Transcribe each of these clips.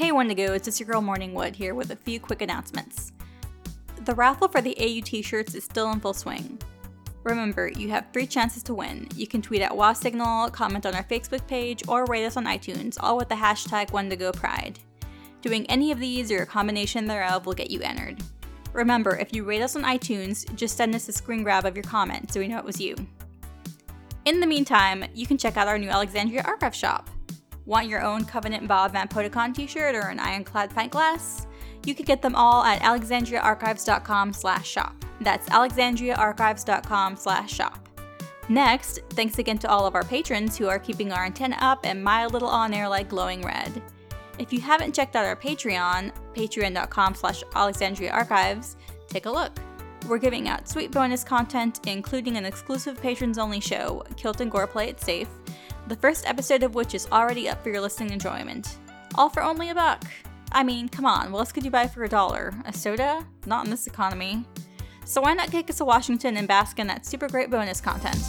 Hey Wendigo, it's just your girl Morningwood here with a few quick announcements. The raffle for the AU t-shirts is still in full swing. Remember, you have 3 chances to win. You can tweet at WowSignal, comment on our Facebook page, or rate us on iTunes, all with the hashtag WendigoPride. Doing any of these or a combination thereof will get you entered. Remember, if you rate us on iTunes, just send us a screen grab of your comment so we know it was you. In the meantime, you can check out our new Alexandria Archive shop. Want your own Covenant Bob Van Podicon t-shirt or an Ironclad pint glass? You can get them all at alexandriaarchives.com/shop. That's alexandriaarchives.com/shop. Next, thanks again to all of our patrons who are keeping our antenna up and my little on-air like glowing red. If you haven't checked out our Patreon, patreon.com/alexandriaarchives, take a look. We're giving out sweet bonus content, including an exclusive patrons-only show, Kilt and Gore Play It Safe, the first episode of which is already up for your listening enjoyment. All for only $1. I mean, come on, what else could you buy for $1? A soda? Not in this economy. So why not kick us to Washington and bask in that super great bonus content?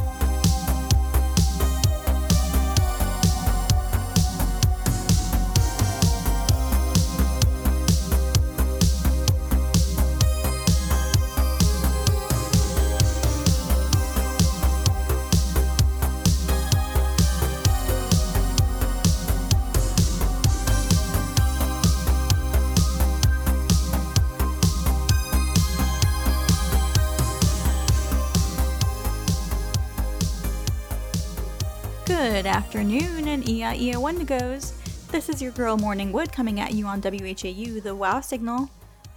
Good afternoon and EIEO Wendigos. This is your girl Morningwood coming at you on WHAU, the WOW signal.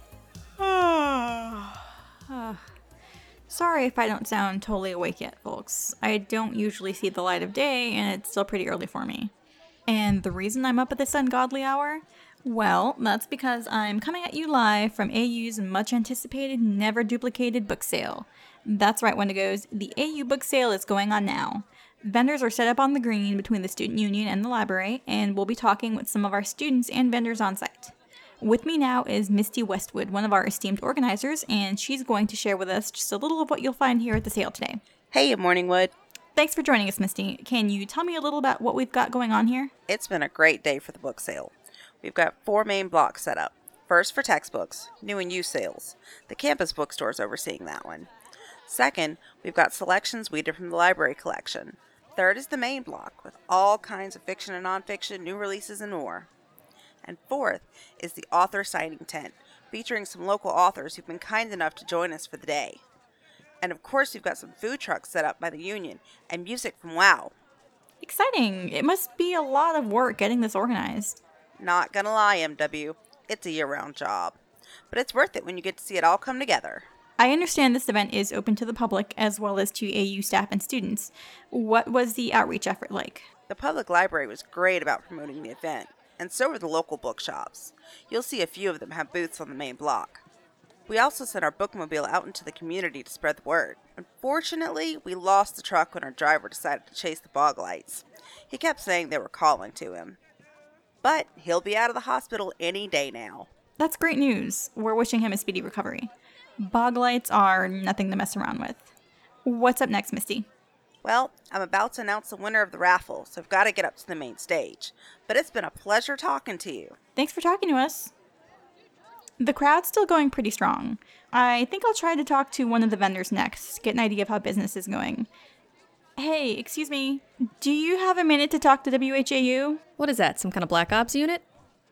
Sorry if I don't sound totally awake yet, folks. I don't usually see the light of day and it's still pretty early for me. And the reason I'm up at this ungodly hour? Well, that's because I'm coming at you live from AU's much anticipated, never duplicated book sale. That's right, Wendigos, the AU book sale is going on now. Vendors are set up on the green between the Student Union and the library, and we'll be talking with some of our students and vendors on site. With me now is Misty Westwood, one of our esteemed organizers, and she's going to share with us just a little of what you'll find here at the sale today. Hey, Morningwood. Thanks for joining us, Misty. Can you tell me a little about what we've got going on here? It's been a great day for the book sale. We've got 4 main blocks set up. First for textbooks, new and used sales. The campus bookstore is overseeing that one. Second, we've got selections weeded from the library collection. Third is the main block, with all kinds of fiction and nonfiction, new releases, and more. And fourth is the author signing tent, featuring some local authors who've been kind enough to join us for the day. And of course, we've got some food trucks set up by the Union, and music from WOW. Exciting! It must be a lot of work getting this organized. Not gonna lie, MW, it's a year-round job. But it's worth it when you get to see it all come together. I understand this event is open to the public as well as to AU staff and students. What was the outreach effort like? The public library was great about promoting the event, and so were the local bookshops. You'll see a few of them have booths on the main block. We also sent our bookmobile out into the community to spread the word. Unfortunately, we lost the truck when our driver decided to chase the Boglites. He kept saying they were calling to him. But he'll be out of the hospital any day now. That's great news. We're wishing him a speedy recovery. Boglites are nothing to mess around with. What's up next, Misty? Well, I'm about to announce the winner of the raffle, so I've got to get up to the main stage. But it's been a pleasure talking to you. Thanks for talking to us. The crowd's still going pretty strong. I think I'll try to talk to one of the vendors next, get an idea of how business is going. Hey, excuse me, do you have a minute to talk to WHAU? What is that, some kind of Black Ops unit?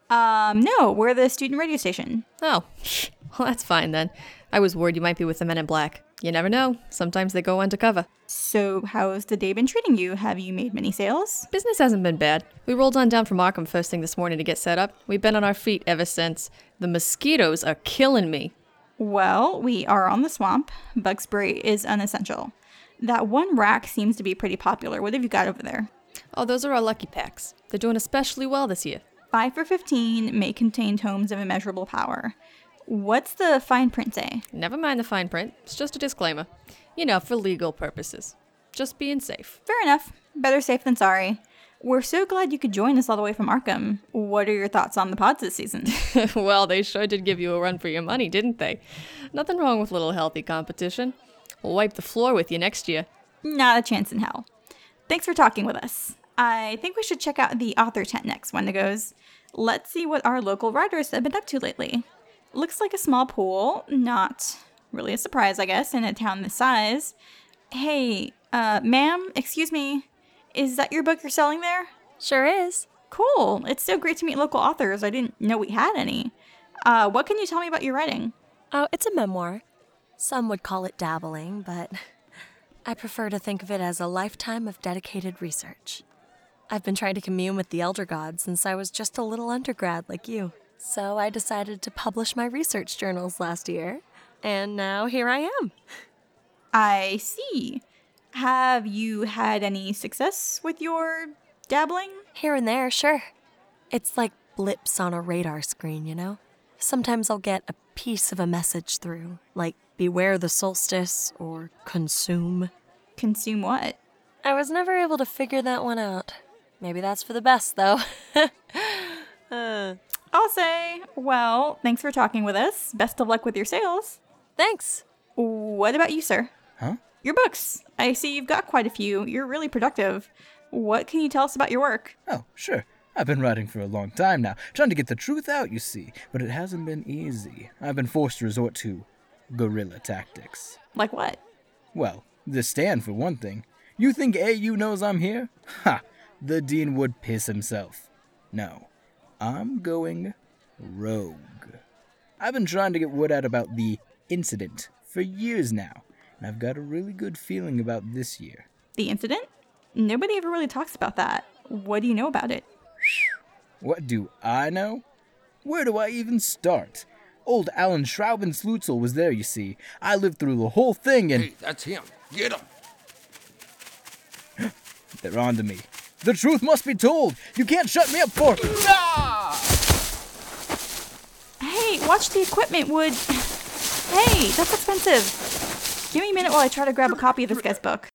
No, we're the student radio station. Oh, well, that's fine then. I was worried you might be with the Men in Black. You never know. Sometimes they go undercover. So, how's the day been treating you? Have you made many sales? Business hasn't been bad. We rolled on down from Arkham first thing this morning to get set up. We've been on our feet ever since. The mosquitoes are killing me. Well, we are on the swamp. Bug spray is unessential. That one rack seems to be pretty popular. What have you got over there? Oh, those are our lucky packs. They're doing especially well this year. 5 for 15 may contain tomes of immeasurable power. What's the fine print say? Never mind the fine print. It's just a disclaimer. You know, for legal purposes. Just being safe. Fair enough. Better safe than sorry. We're so glad you could join us all the way from Arkham. What are your thoughts on the pods this season? Well, they sure did give you a run for your money, didn't they? Nothing wrong with a little healthy competition. We'll wipe the floor with you next year. Not a chance in hell. Thanks for talking with us. I think we should check out the author tent next, Wendigos. Let's see what our local writers have been up to lately. Looks like a small pool, not really a surprise, I guess, in a town this size. Hey, ma'am, excuse me, is that your book you're selling there? Sure is. Cool. It's so great to meet local authors. I didn't know we had any. What can you tell me about your writing? Oh, it's a memoir. Some would call it dabbling, but I prefer to think of it as a lifetime of dedicated research. I've been trying to commune with the elder gods since I was just a little undergrad like you. So I decided to publish my research journals last year, and now here I am. I see. Have you had any success with your dabbling? Here and there, sure. It's like blips on a radar screen, you know? Sometimes I'll get a piece of a message through, like beware the solstice or consume. Consume what? I was never able to figure that one out. Maybe that's for the best, though. I'll say, well, thanks for talking with us. Best of luck with your sales. Thanks. What about you, sir? Huh? Your books. I see you've got quite a few. You're really productive. What can you tell us about your work? Oh, sure. I've been writing for a long time now, trying to get the truth out, you see, but it hasn't been easy. I've been forced to resort to guerrilla tactics. Like what? Well, the stand for one thing. You think AU knows I'm here? Ha! The dean would piss himself. No, I'm going rogue. I've been trying to get word out about the incident for years now, and I've got a really good feeling about this year. The incident? Nobody ever really talks about that. What do you know about it? What do I know? Where do I even start? Old Alan Schrauben-Slutzel was there, you see. I lived through the whole thing and... Hey, that's him. Get him. They're on to me. The truth must be told. You can't shut me up for... Ah! Hey, watch the equipment, Wood. Hey, that's expensive. Give me a minute while I try to grab a copy of this guy's book.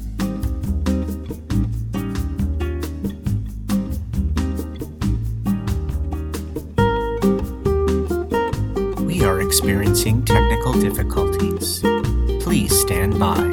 We are experiencing technical difficulties. Please stand by.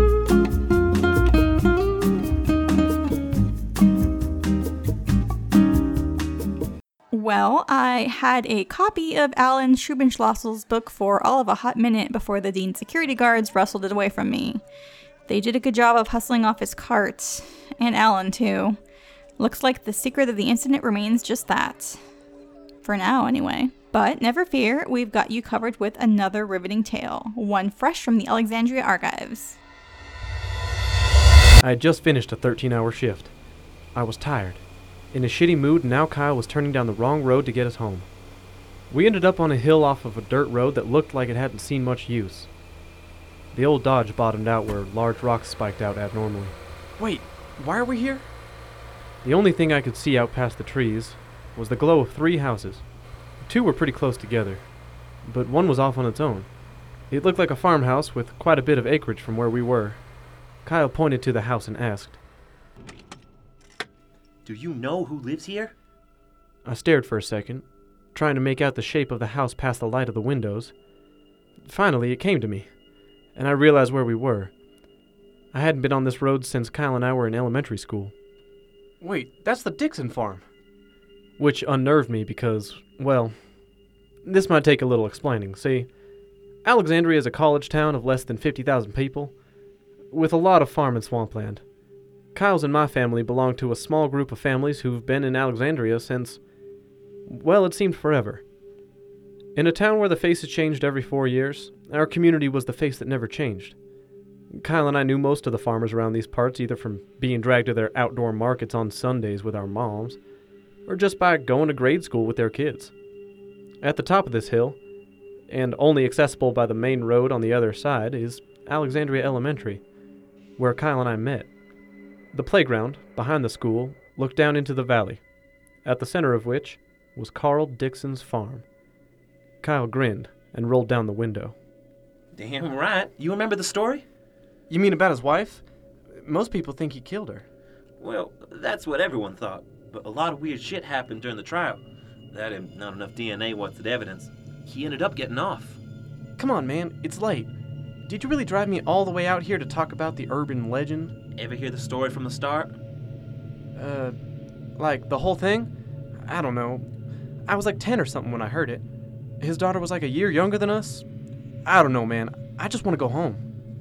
Well, I had a copy of Alan Schubenschlossel's book for all of a hot minute before the dean's security guards wrestled it away from me. They did a good job of hustling off his cart. And Alan, too. Looks like the secret of the incident remains just that. For now, anyway. But never fear, we've got you covered with another riveting tale. One fresh from the Alexandria archives. I had just finished a 13-hour shift. I was tired, in a shitty mood, and now Kyle was turning down the wrong road to get us home. We ended up on a hill off of a dirt road that looked like it hadn't seen much use. The old Dodge bottomed out where large rocks spiked out abnormally. Wait, why are we here? The only thing I could see out past the trees was the glow of 3 houses. 2 were pretty close together, but one was off on its own. It looked like a farmhouse with quite a bit of acreage from where we were. Kyle pointed to the house and asked, Do you know who lives here? I stared for a second, trying to make out the shape of the house past the light of the windows. Finally, it came to me, and I realized where we were. I hadn't been on this road since Kyle and I were in elementary school. Wait, that's the Dixon farm. Which unnerved me because, well, this might take a little explaining. See, Alexandria is a college town of less than 50,000 people, with a lot of farm and swampland. Kyle's and my family belong to a small group of families who've been in Alexandria since, well, it seemed forever. In a town where the faces changed every 4 years, our community was the face that never changed. Kyle and I knew most of the farmers around these parts, either from being dragged to their outdoor markets on Sundays with our moms, or just by going to grade school with their kids. At the top of this hill, and only accessible by the main road on the other side, is Alexandria Elementary, where Kyle and I met. The playground, behind the school, looked down into the valley, at the center of which was Carl Dixon's farm. Kyle grinned and rolled down the window. Damn right. You remember the story? You mean about his wife? Most people think he killed her. Well, that's what everyone thought. But a lot of weird shit happened during the trial. That and not enough DNA was evidence. He ended up getting off. Come on, man. It's late. Did you really drive me all the way out here to talk about the urban legend? Ever hear the story from the start? Like the whole thing? I don't know. I was like 10 or something when I heard it. His daughter was like a year younger than us. I don't know, man. I just want to go home.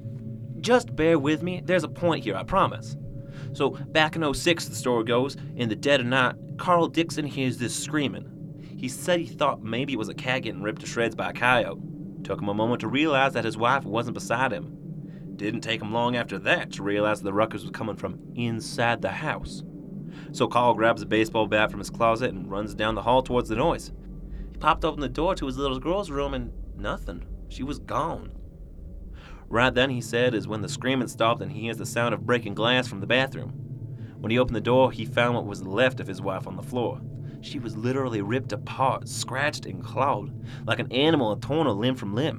Just bear with me. There's a point here, I promise. So, back in '06, the story goes, in the dead of night, Carl Dixon hears this screaming. He said he thought maybe it was a cat getting ripped to shreds by a coyote. Took him a moment to realize that his wife wasn't beside him. Didn't take him long after that to realize the ruckus was coming from inside the house. So Carl grabs a baseball bat from his closet and runs down the hall towards the noise. He popped open the door to his little girl's room and nothing. She was gone. Right then, he said, is when the screaming stopped and he hears the sound of breaking glass from the bathroom. When he opened the door, he found what was left of his wife on the floor. She was literally ripped apart, scratched and clawed, like an animal had torn a limb from limb.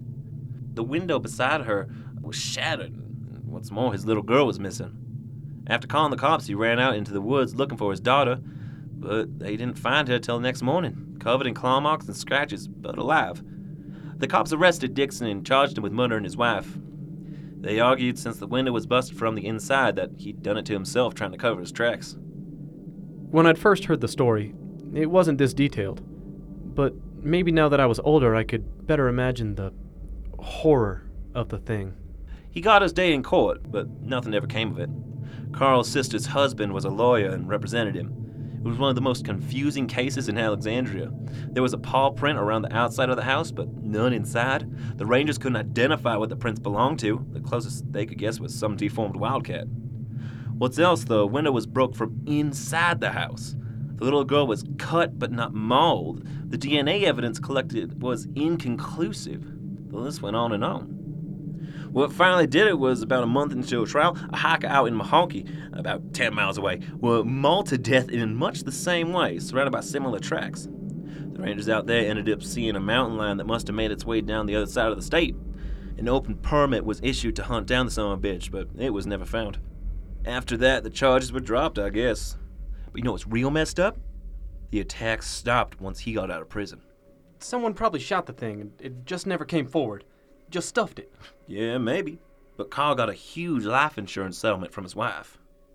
The window beside her was shattered. What's more, his little girl was missing. After calling the cops, he ran out into the woods looking for his daughter, but they didn't find her till the next morning, covered in claw marks and scratches, but alive. The cops arrested Dixon and charged him with murdering his wife. They argued since the window was busted from the inside that he'd done it to himself trying to cover his tracks. When I'd first heard the story, it wasn't this detailed. But maybe now that I was older, I could better imagine the horror of the thing. He got his day in court, but nothing ever came of it. Carl's sister's husband was a lawyer and represented him. It was one of the most confusing cases in Alexandria. There was a paw print around the outside of the house, but none inside. The Rangers couldn't identify what the prints belonged to. The closest they could guess was some deformed wildcat. What's else, the window was broke from inside the house. The little girl was cut but not mauled. The DNA evidence collected was inconclusive. The list went on and on. What finally did it was about a month into a trial, a hiker out in Mahonky, about 10 miles away, were mauled to death in much the same way, surrounded by similar tracks. The rangers out there ended up seeing a mountain lion that must have made its way down the other side of the state. An open permit was issued to hunt down the son of a bitch, but it was never found. After that, the charges were dropped, I guess. But you know what's real messed up? The attacks stopped once he got out of prison. Someone probably shot the thing, and it just never came forward. Just stuffed it. Yeah, maybe. But Carl got a huge life insurance settlement from his wife.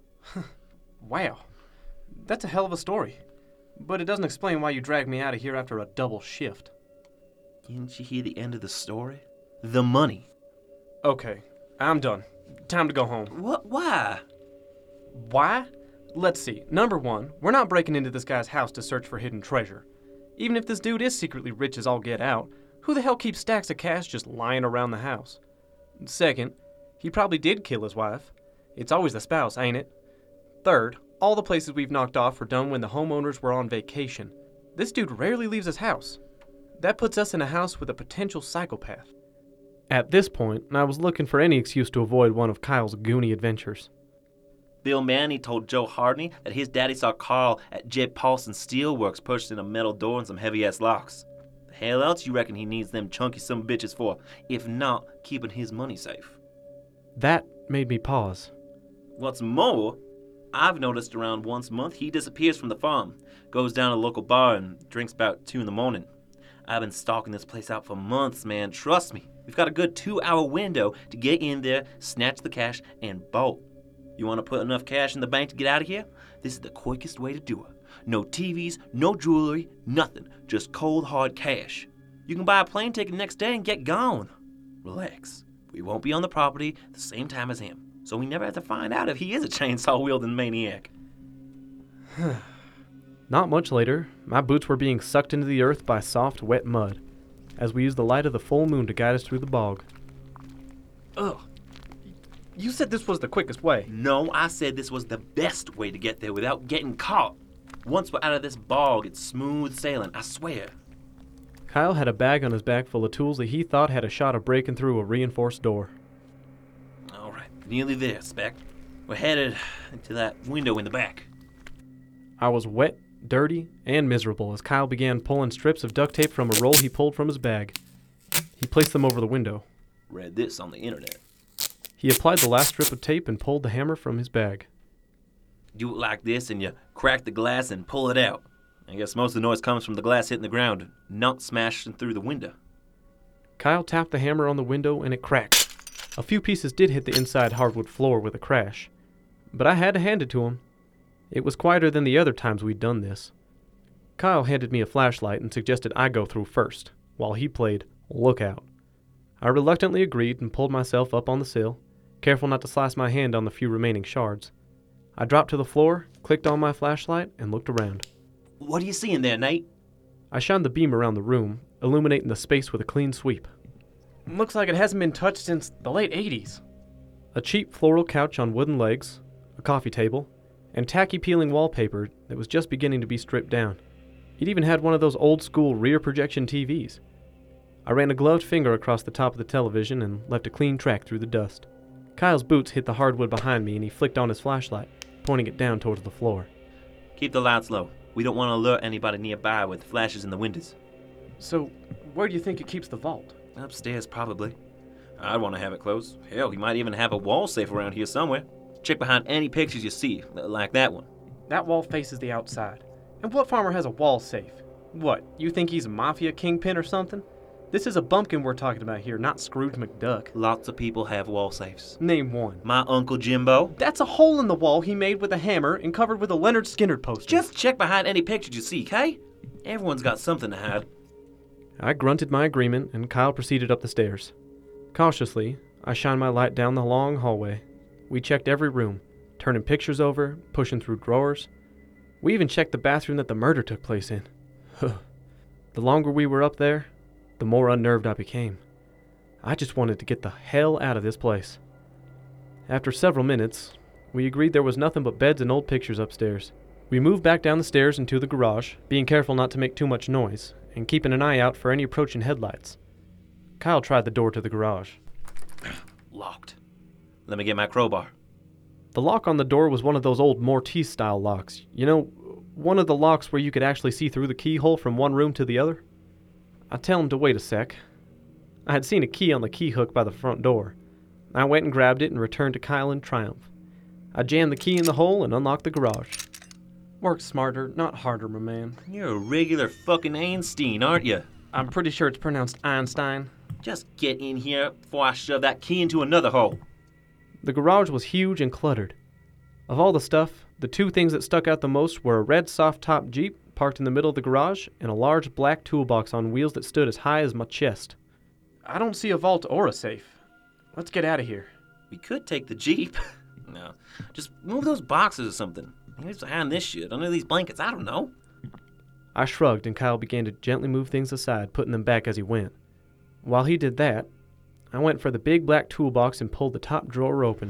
Wow. That's a hell of a story. But it doesn't explain why you dragged me out of here after a double shift. Didn't you hear the end of the story? The money. Okay, I'm done. Time to go home. What? Why? Why? Let's see. Number one, we're not breaking into this guy's house to search for hidden treasure. Even if this dude is secretly rich as all get out, who the hell keeps stacks of cash just lying around the house? Second, he probably did kill his wife. It's always the spouse, ain't it? Third, all the places we've knocked off were done when the homeowners were on vacation. This dude rarely leaves his house. That puts us in a house with a potential psychopath. At this point, I was looking for any excuse to avoid one of Kyle's goony adventures. Bill Manny told Joe Hardney that his daddy saw Carl at Jed Paulson Steelworks purchasing a metal door and some heavy-ass locks. The hell else you reckon he needs them chunky some bitches for, if not keeping his money safe? That made me pause. What's more, I've noticed around once a month he disappears from the farm, goes down to a local bar and drinks about 2 in the morning. I've been stalking this place out for months, man. Trust me. We've got a good 2-hour window to get in there, snatch the cash, and bolt. You want to put enough cash in the bank to get out of here? This is the quickest way to do it. No TVs, no jewelry, nothing. Just cold, hard cash. You can buy a plane ticket next day and get gone. Relax. We won't be on the property at the same time as him, so we never have to find out if he is a chainsaw-wielding maniac. Not much later, my boots were being sucked into the earth by soft, wet mud, as we used the light of the full moon to guide us through the bog. Ugh. You said this was the quickest way. No, I said this was the best way to get there without getting caught. Once we're out of this bog, it's smooth sailing, I swear. Kyle had a bag on his back full of tools that he thought had a shot of breaking through a reinforced door. All right, nearly there, Spec. We're headed to that window in the back. I was wet, dirty, and miserable as Kyle began pulling strips of duct tape from a roll he pulled from his bag. He placed them over the window. Read this on the internet. He applied the last strip of tape and pulled the hammer from his bag. Do it like this and you crack the glass and pull it out. I guess most of the noise comes from the glass hitting the ground, not smashing through the window. Kyle tapped the hammer on the window and it cracked. A few pieces did hit the inside hardwood floor with a crash, but I had to hand it to him. It was quieter than the other times we'd done this. Kyle handed me a flashlight and suggested I go through first, while he played Lookout. I reluctantly agreed and pulled myself up on the sill, careful not to slice my hand on the few remaining shards. I dropped to the floor, clicked on my flashlight, and looked around. What are you seeing there, Nate? I shined the beam around the room, illuminating the space with a clean sweep. Looks like it hasn't been touched since the late 80s. A cheap floral couch on wooden legs, a coffee table, and tacky peeling wallpaper that was just beginning to be stripped down. It even had one of those old-school rear projection TVs. I ran a gloved finger across the top of the television and left a clean track through the dust. Kyle's boots hit the hardwood behind me and he flicked on his flashlight, pointing it down towards the floor. Keep the lights low. We don't want to alert anybody nearby with flashes in the windows. So, where do you think it keeps the vault? Upstairs, probably. I'd want to have it closed. Hell, he might even have a wall safe around here somewhere. Check behind any pictures you see, like that one. That wall faces the outside. And what farmer has a wall safe? What, you think he's a mafia kingpin or something? This is a bumpkin we're talking about here, not Scrooge McDuck. Lots of people have wall safes. Name one. My Uncle Jimbo. That's a hole in the wall he made with a hammer and covered with a Leonard Skinner poster. Just check behind any pictures you see, okay? Everyone's got something to hide. I grunted my agreement and Kyle proceeded up the stairs. Cautiously, I shined my light down the long hallway. We checked every room, turning pictures over, pushing through drawers. We even checked the bathroom that the murder took place in. The longer we were up there, the more unnerved I became. I just wanted to get the hell out of this place. After several minutes, we agreed there was nothing but beds and old pictures upstairs. We moved back down the stairs into the garage, being careful not to make too much noise, and keeping an eye out for any approaching headlights. Kyle tried the door to the garage. Locked. Let me get my crowbar. The lock on the door was one of those old Mortiz-style locks. You know, one of the locks where you could actually see through the keyhole from one room to the other? I tell him to wait a sec. I had seen a key on the key hook by the front door. I went and grabbed it and returned to Kyle in triumph. I jammed the key in the hole and unlocked the garage. Work smarter, not harder, my man. You're a regular fucking Einstein, aren't you? I'm pretty sure it's pronounced Einstein. Just get in here before I shove that key into another hole. The garage was huge and cluttered. Of all the stuff, the two things that stuck out the most were a red soft-top Jeep parked in the middle of the garage and a large black toolbox on wheels that stood as high as my chest. I don't see a vault or a safe. Let's get out of here. We could take the Jeep. No, just move those boxes or something. Who's behind this shit? Under these blankets? I don't know. I shrugged and Kyle began to gently move things aside, putting them back as he went. While he did that, I went for the big black toolbox and pulled the top drawer open.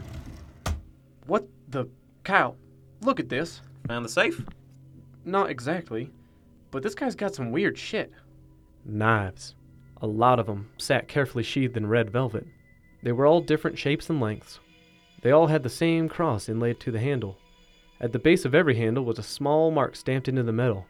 What the... Kyle, look at this. Found the safe? Not exactly, but this guy's got some weird shit. Knives. A lot of them sat carefully sheathed in red velvet. They were all different shapes and lengths. They all had the same cross inlaid to the handle. At the base of every handle was a small mark stamped into the metal.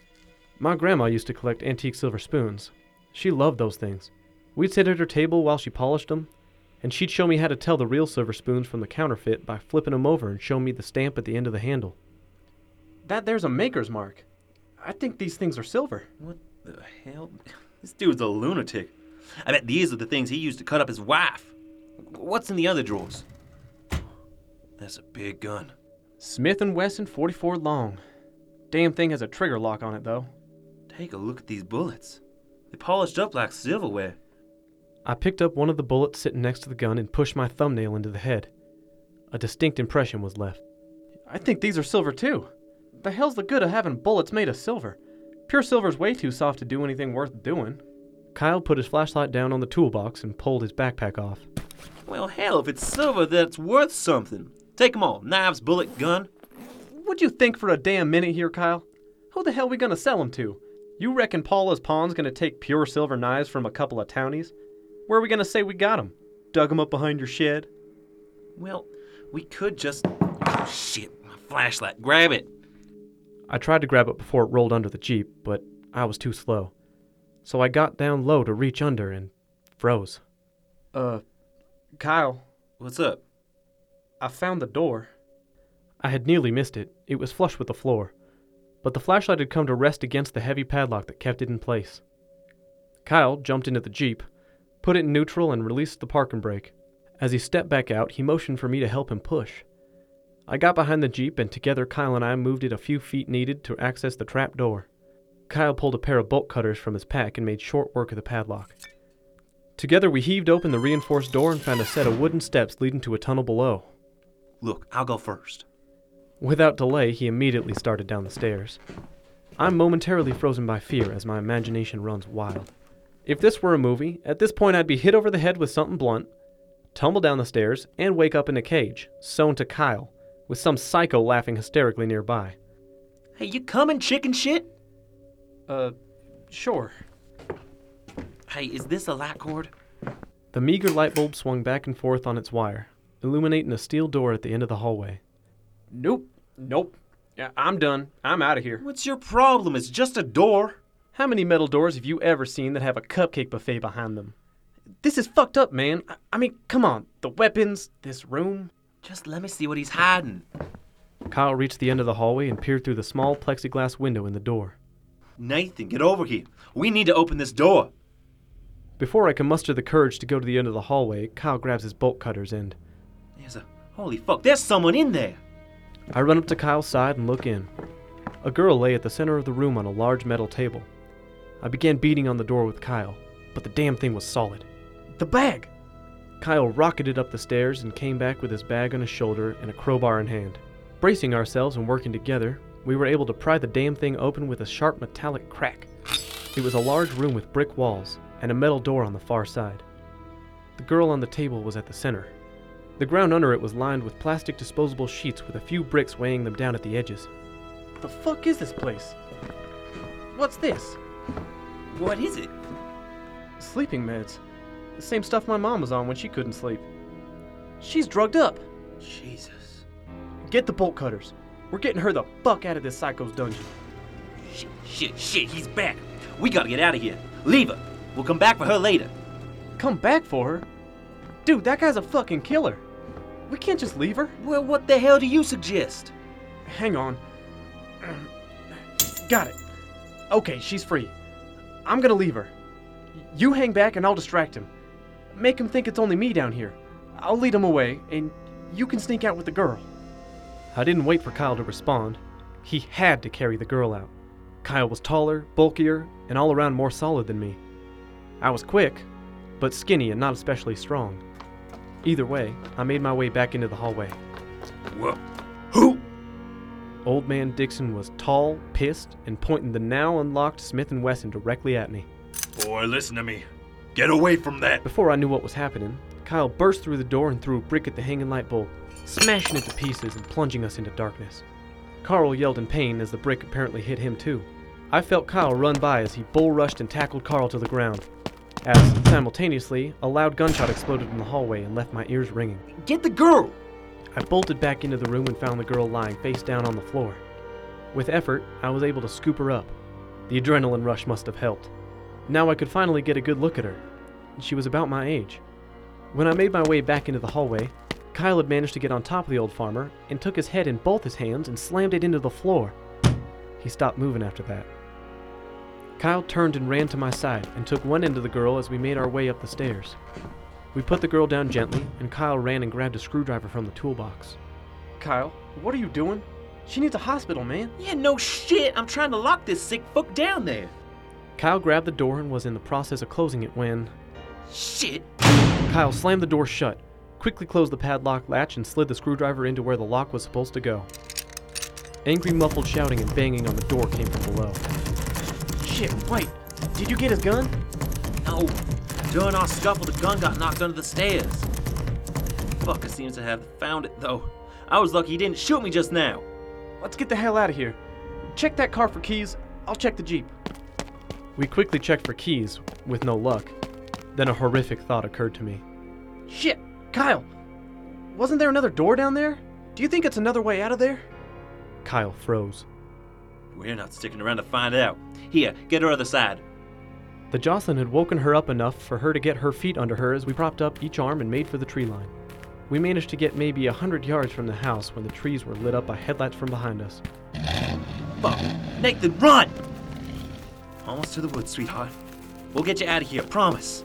My grandma used to collect antique silver spoons. She loved those things. We'd sit at her table while she polished them, and she'd show me how to tell the real silver spoons from the counterfeit by flipping them over and showing me the stamp at the end of the handle. That there's a maker's mark. I think these things are silver. What the hell? This dude's a lunatic. I bet these are the things he used to cut up his wife. What's in the other drawers? That's a big gun. Smith & Wesson 44 long. Damn thing has a trigger lock on it, though. Take a look at these bullets. They're polished up like silverware. I picked up one of the bullets sitting next to the gun and pushed my thumbnail into the head. A distinct impression was left. I think these are silver, too. The hell's the good of having bullets made of silver? Pure silver's way too soft to do anything worth doing. Kyle put his flashlight down on the toolbox and pulled his backpack off. Well, hell, if it's silver, that's worth something. Take 'em all. Knives, bullet, gun. What'd you think for a damn minute here, Kyle? Who the hell we gonna sell 'em to? You reckon Paula's pawn's gonna take pure silver knives from a couple of townies? Where are we gonna say we got 'em? Dug 'em up behind your shed? Well, we could just... Oh, shit. My flashlight. Grab it. I tried to grab it before it rolled under the Jeep, but I was too slow. So I got down low to reach under and froze. Kyle. What's up? I found the door. I had nearly missed it. It was flush with the floor. But the flashlight had come to rest against the heavy padlock that kept it in place. Kyle jumped into the Jeep, put it in neutral, and released the parking brake. As he stepped back out, he motioned for me to help him push. I got behind the Jeep, and together Kyle and I moved it a few feet needed to access the trap door. Kyle pulled a pair of bolt cutters from his pack and made short work of the padlock. Together we heaved open the reinforced door and found a set of wooden steps leading to a tunnel below. Look, I'll go first. Without delay, he immediately started down the stairs. I'm momentarily frozen by fear as my imagination runs wild. If this were a movie, at this point I'd be hit over the head with something blunt, tumble down the stairs, and wake up in a cage, sewn to Kyle, with some psycho laughing hysterically nearby. Hey, you coming, chicken shit? Sure. Hey, is this a light cord? The meager light bulb swung back and forth on its wire, illuminating a steel door at the end of the hallway. Nope. Yeah, I'm done. I'm out of here. What's your problem? It's just a door. How many metal doors have you ever seen that have a cupcake buffet behind them? This is fucked up, man. I mean, come on. The weapons, this room. Just let me see what he's hiding. Kyle reached the end of the hallway and peered through the small plexiglass window in the door. Nathan, get over here. We need to open this door. Before I can muster the courage to go to the end of the hallway, Kyle grabs his bolt cutters and... Holy fuck, there's someone in there. I run up to Kyle's side and look in. A girl lay at the center of the room on a large metal table. I began beating on the door with Kyle, but the damn thing was solid. The bag! Kyle rocketed up the stairs and came back with his bag on his shoulder and a crowbar in hand. Bracing ourselves and working together, we were able to pry the damn thing open with a sharp metallic crack. It was a large room with brick walls and a metal door on the far side. The girl on the table was at the center. The ground under it was lined with plastic disposable sheets with a few bricks weighing them down at the edges. The fuck is this place? What's this? What is it? Sleeping meds. The same stuff my mom was on when she couldn't sleep. She's drugged up. Jesus. Get the bolt cutters. We're getting her the fuck out of this psycho's dungeon. Shit, he's back. We gotta get out of here. Leave her. We'll come back for her later. Come back for her? Dude, that guy's a fucking killer. We can't just leave her. Well, what the hell do you suggest? Hang on. Got it. Okay, she's free. I'm gonna leave her. You hang back and I'll distract him. Make him think it's only me down here. I'll lead him away, and you can sneak out with the girl. I didn't wait for Kyle to respond. He had to carry the girl out. Kyle was taller, bulkier, and all around more solid than me. I was quick, but skinny and not especially strong. Either way, I made my way back into the hallway. Whoa. Who? Old Man Dixon was tall, pissed, and pointing the now unlocked Smith & Wesson directly at me. Boy, listen to me. Get away from that. Before I knew what was happening, Kyle burst through the door and threw a brick at the hanging light bulb, smashing it to pieces and plunging us into darkness. Carl yelled in pain as the brick apparently hit him too. I felt Kyle run by as he bull rushed and tackled Carl to the ground, as simultaneously a loud gunshot exploded in the hallway and left my ears ringing. Get the girl! I bolted back into the room and found the girl lying face down on the floor. With effort, I was able to scoop her up. The adrenaline rush must have helped. Now I could finally get a good look at her. She was about my age. When I made my way back into the hallway, Kyle had managed to get on top of the old farmer and took his head in both his hands and slammed it into the floor. He stopped moving after that. Kyle turned and ran to my side and took one end of the girl as we made our way up the stairs. We put the girl down gently, and Kyle ran and grabbed a screwdriver from the toolbox. Kyle, what are you doing? She needs a hospital, man. Yeah, no shit. I'm trying to lock this sick fuck down there. Kyle grabbed the door and was in the process of closing it when... Shit. Kyle slammed the door shut, quickly closed the padlock latch, and slid the screwdriver into where the lock was supposed to go. Angry muffled shouting and banging on the door came from below. Shit, wait. Did you get his gun? No. During our scuffle, the gun got knocked under the stairs. Fucker seems to have found it, though. I was lucky he didn't shoot me just now. Let's get the hell out of here. Check that car for keys. I'll check the Jeep. We quickly checked for keys, with no luck. Then a horrific thought occurred to me. Shit, Kyle! Wasn't there another door down there? Do you think it's another way out of there? Kyle froze. We're not sticking around to find out. Here, get her other side. The Jocelyn had woken her up enough for her to get her feet under her as we propped up each arm and made for the tree line. We managed to get maybe 100 yards from the house when the trees were lit up by headlights from behind us. Fuck! Nathan, run! Almost to the woods, sweetheart. We'll get you out of here, promise.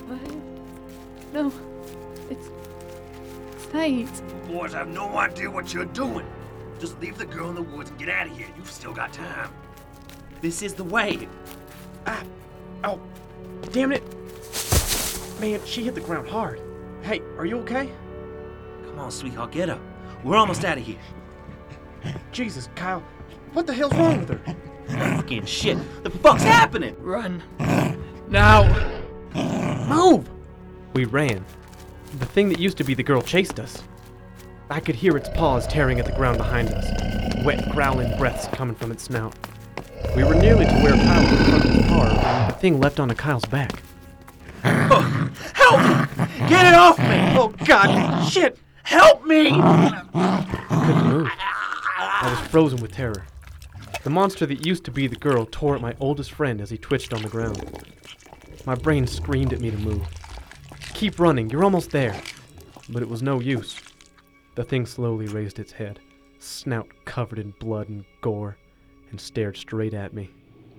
No. It's Nate. Boys have no idea what you're doing. Just leave the girl in the woods and get out of here. You've still got time. This is the way. Ah! Oh! Damn it! Man, she hit the ground hard. Hey, are you okay? Come on, sweetheart, get up. We're almost out of here. Jesus, Kyle. What the hell's wrong with her? Fucking shit. The fuck's happening? Run. Now! Move! We ran. The thing that used to be the girl chased us. I could hear its paws tearing at the ground behind us, wet, growling breaths coming from its snout. We were nearly to where Kyle was in front of the car when the thing leapt onto Kyle's back. Oh, help me! Get it off me! Oh, God! Shit! Help me! I couldn't move. I was frozen with terror. The monster that used to be the girl tore at my oldest friend as he twitched on the ground. My brain screamed at me to move. Keep running, you're almost there. But it was no use. The thing slowly raised its head, snout covered in blood and gore, and stared straight at me.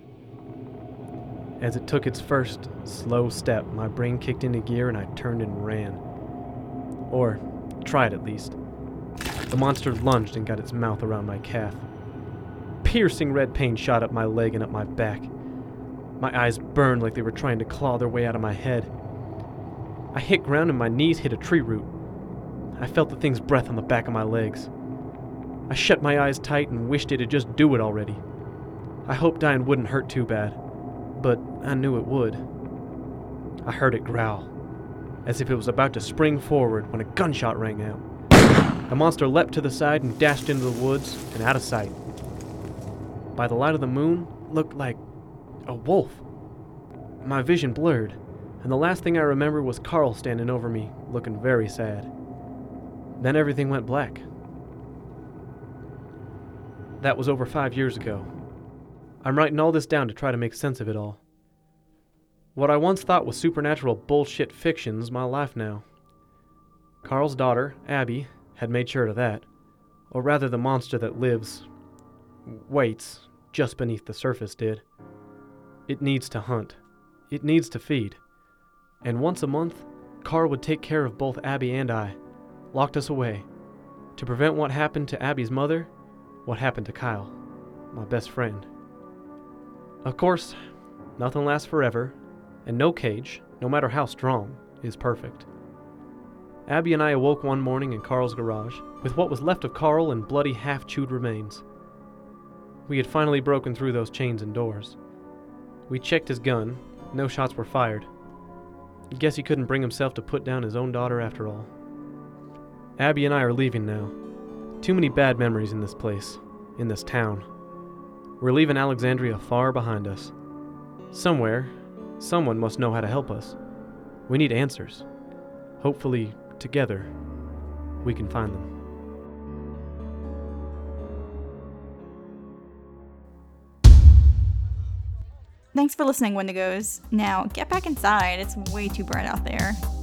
As it took its first, slow step, my brain kicked into gear and I turned and ran. Or, tried at least. The monster lunged and got its mouth around my calf. Piercing red pain shot up my leg and up my back. My eyes burned like they were trying to claw their way out of my head. I hit ground and my knees hit a tree root. I felt the thing's breath on the back of my legs. I shut my eyes tight and wished it'd just do it already. I hoped dying wouldn't hurt too bad, but I knew it would. I heard it growl, as if it was about to spring forward when a gunshot rang out. The monster leapt to the side and dashed into the woods and out of sight. By the light of the moon, looked like a wolf. My vision blurred, and the last thing I remember was Carl standing over me, looking very sad. Then everything went black. That was over 5 years ago. I'm writing all this down to try to make sense of it all. What I once thought was supernatural bullshit fiction's my life now. Carl's daughter, Abby, had made sure of that. Or rather, the monster that waits, just beneath the surface did. It needs to hunt. It needs to feed. And once a month, Carl would take care of both Abby and I, locked us away, to prevent what happened to Abby's mother, what happened to Kyle, my best friend. Of course, nothing lasts forever, and no cage, no matter how strong, is perfect. Abby and I awoke one morning in Carl's garage, with what was left of Carl and bloody half-chewed remains. We had finally broken through those chains and doors. We checked his gun, no shots were fired. Guess he couldn't bring himself to put down his own daughter after all. Abby and I are leaving now. Too many bad memories in this place, in this town. We're leaving Alexandria far behind us. Somewhere, someone must know how to help us. We need answers. Hopefully, together, we can find them. Thanks for listening, Wendigos. Now, get back inside. It's way too bright out there.